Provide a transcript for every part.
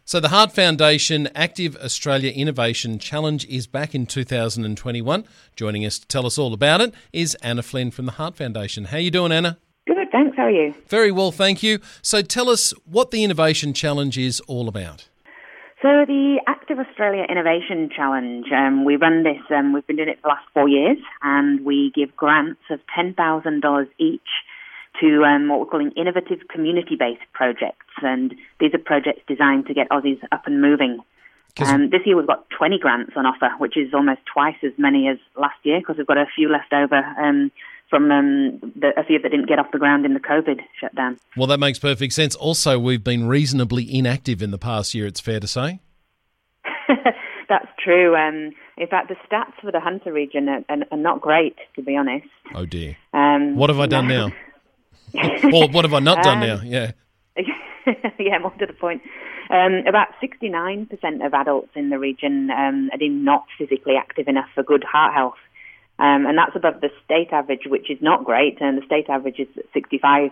So the Heart Foundation Active Australia Innovation Challenge is back in 2021. Joining us to tell us all about it is Anna Flynn from the Heart Foundation. How are you doing, Anna? Good, thanks. How are you? Very well, thank you. So tell us what the Innovation Challenge is all about. So the Active Australia Innovation Challenge, we run this, we've been doing it for the last 4 years, and we give grants of $10,000 each to what we're calling innovative community-based projects. And these are projects designed to get Aussies up and moving. This year we've got 20 grants on offer, which is almost twice as many as last year because we've got a few left over from a few that didn't get off the ground in the COVID shutdown. Well, that makes perfect sense. Also, we've been reasonably inactive in the past year, it's fair to say. That's true. In fact, the stats for the Hunter region are not great, to be honest. Oh, dear. What have I done now? Or what have I not done now? Yeah. Yeah, more to the point. About 69% of adults in the region are deemed not physically active enough for good heart health. And that's above the state average, which is not great, and the state average is 65%.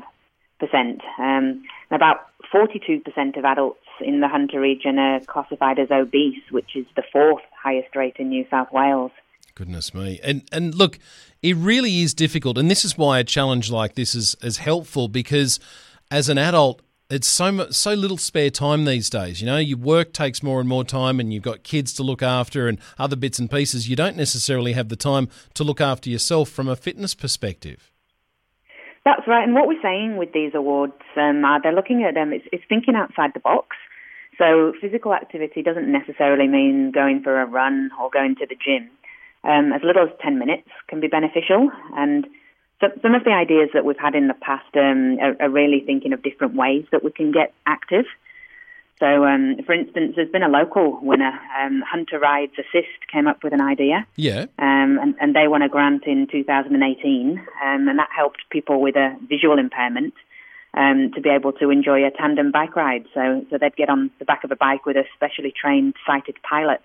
About 42% of adults in the Hunter region are classified as obese, which is the fourth highest rate in New South Wales. Goodness me. And look, it really is difficult, and this is why a challenge like this is helpful, because as an adult, it's so little spare time these days. You know, your work takes more and more time, and you've got kids to look after and other bits and pieces. You don't necessarily have the time to look after yourself from a fitness perspective. That's right. And what we're saying with these awards, they're looking at them, it's thinking outside the box. So physical activity doesn't necessarily mean going for a run or going to the gym. As little as 10 minutes can be beneficial. And so some of the ideas that we've had in the past are really thinking of different ways that we can get active. So, for instance, there's been a local winner, Hunter Rides Assist, came up with an idea. Yeah. And they won a grant in 2018, and that helped people with a visual impairment to be able to enjoy a tandem bike ride. So they'd get on the back of a bike with a specially trained sighted pilot.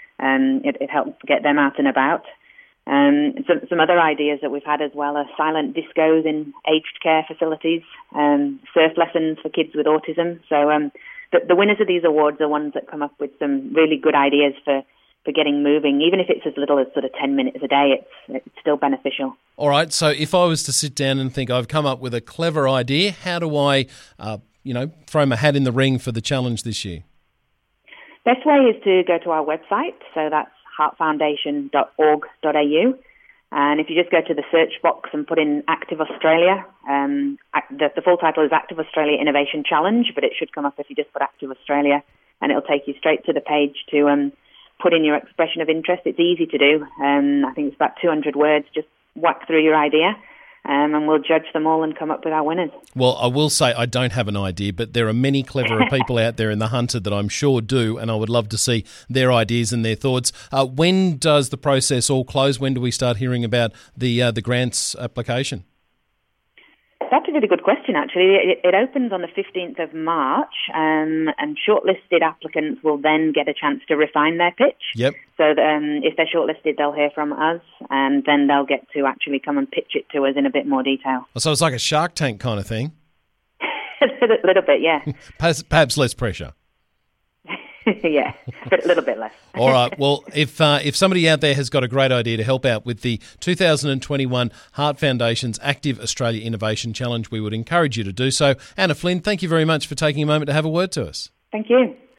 It helped get them out and about. Some other ideas that we've had as well are silent discos in aged care facilities, surf lessons for kids with autism. So the winners of these awards are ones that come up with some really good ideas for getting moving. Even if it's as little as sort of 10 minutes a day, it's still beneficial. All right, so if I was to sit down and think I've come up with a clever idea, how do I, throw my hat in the ring for the challenge this year? Best way is to go to our website, so that's heartfoundation.org.au. And if you just go to the search box and put in Active Australia, the full title is Active Australia Innovation Challenge, but it should come up if you just put Active Australia, and it'll take you straight to the page to put in your expression of interest. It's easy to do. I think it's about 200 words. Just whack through your idea, and we'll judge them all and come up with our winners. Well, I will say I don't have an idea, but there are many cleverer people out there in the Hunter that I'm sure do, and I would love to see their ideas and their thoughts. When does the process all close? When do we start hearing about the grants application? That's a really good question, actually. It opens on the 15th of March, and shortlisted applicants will then get a chance to refine their pitch. Yep. So if they're shortlisted, they'll hear from us, and then they'll get to actually come and pitch it to us in a bit more detail. So it's like a Shark Tank kind of thing? A little bit, yeah. Perhaps less pressure. Yeah, but a little bit less. All right. Well, if somebody out there has got a great idea to help out with the 2021 Heart Foundation's Active Australia Innovation Challenge, we would encourage you to do so. Anna Flynn, thank you very much for taking a moment to have a word to us. Thank you.